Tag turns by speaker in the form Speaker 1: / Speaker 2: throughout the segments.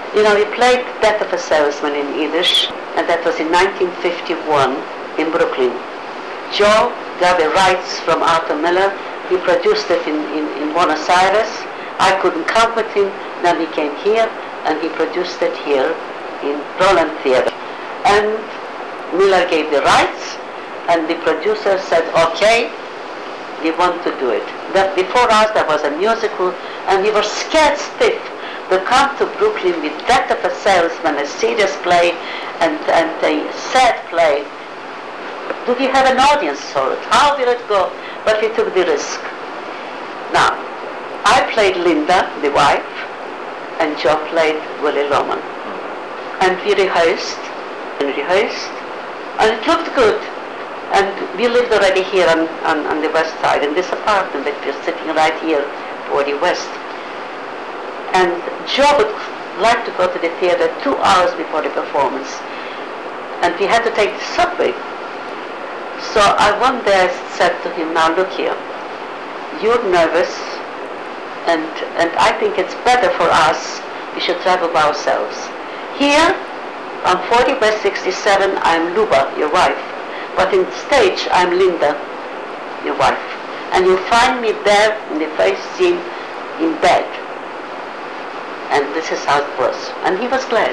Speaker 1: You know, he played Death of a Salesman in Yiddish, and that was in 1951 in Brooklyn. Joe got the rights from Arthur Miller. He produced it in Buenos Aires. I couldn't come with him. Then he came here, and he produced it here in Roland Theater. And Miller gave the rights, and the producer said, okay, we want to do it. But before us, there was a musical, and we were scared stiff to come to Brooklyn with Death of a Salesman, a serious play, and a sad play. Do we have an audience for it? How will it go? But we took the risk. Now, I played Linda, the wife, and Joe played Willy Loman. And we rehearsed, and it looked good. And we lived already here on the west side, in this apartment that we're sitting right here, 40 West. And Joe would like to go to the theater 2 hours before the performance. And we had to take the subway. So I one day said to him, now look here, you're nervous, and I think it's better for us, we should travel by ourselves. Here, on 40 West 67, I'm Luba, your wife. But in stage, I'm Linda, your wife. And you'll find me there in the first scene in bed. And this is how it was. And he was glad.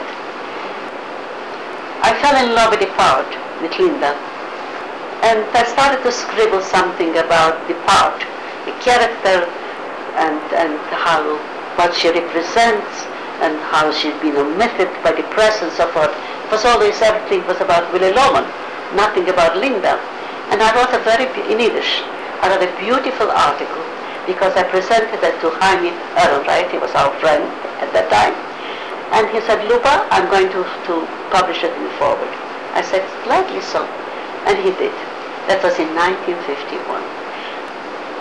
Speaker 1: I fell in love with the part, with Linda. And I started to scribble something about the part, the character, and how, what she represents, and how she's been omitted by the presence of her. It was always, everything was about Willy Loman, nothing about Linda. And I wrote in Yiddish, I wrote a beautiful article, because I presented it to Jaime Ehrenreich, he was our friend at that time. And he said, Luba, I'm going to publish it in the forward. I said, gladly so. And he did. That was in 1951.